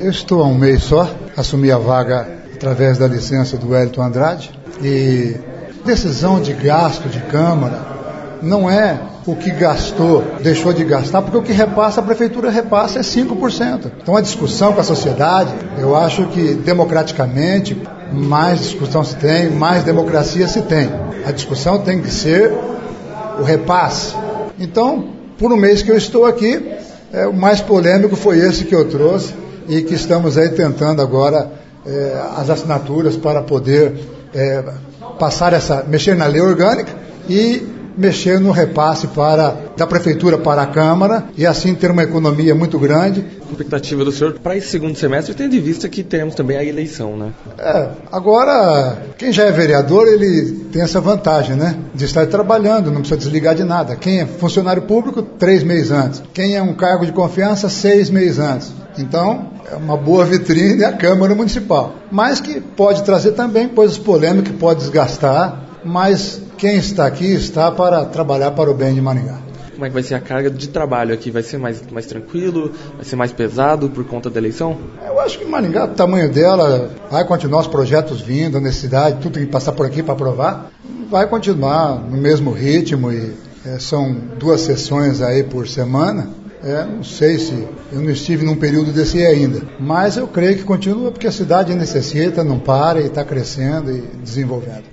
Eu estou há um mês só, assumi a vaga através da licença do Wellington Andrade, e decisão de gasto de Câmara não é o que gastou, deixou de gastar, porque o que repassa, a Prefeitura repassa é 5%. Então a discussão com a sociedade, eu acho que democraticamente, mais discussão se tem, mais democracia se tem. A discussão tem que ser o repasse. Então, por um mês que eu estou aqui, o mais polêmico foi esse que eu trouxe e que estamos aí tentando agora as assinaturas para poder mexer na lei orgânica e mexer no repasse da Prefeitura para a Câmara e assim ter uma economia muito grande. A expectativa do senhor para esse segundo semestre, tendo em vista que teremos também a eleição, né? Agora, quem já é vereador, ele tem essa vantagem, né? De estar trabalhando, não precisa desligar de nada. Quem é funcionário público, 3 meses antes. Quem é um cargo de confiança, 6 meses antes. Então, é uma boa vitrine a Câmara Municipal. Mas que pode trazer também coisas polêmicas, que pode desgastar, mas quem está aqui está para trabalhar para o bem de Maringá. Como é que vai ser a carga de trabalho aqui? Vai ser mais tranquilo? Vai ser mais pesado por conta da eleição? Eu acho que Maringá, o tamanho dela, vai continuar os projetos vindo, a necessidade, tudo tem que passar por aqui para aprovar, vai continuar no mesmo ritmo e são 2 sessões aí por semana. Não sei se eu não estive num período desse ainda, mas eu creio que continua porque a cidade necessita, não para e está crescendo e desenvolvendo.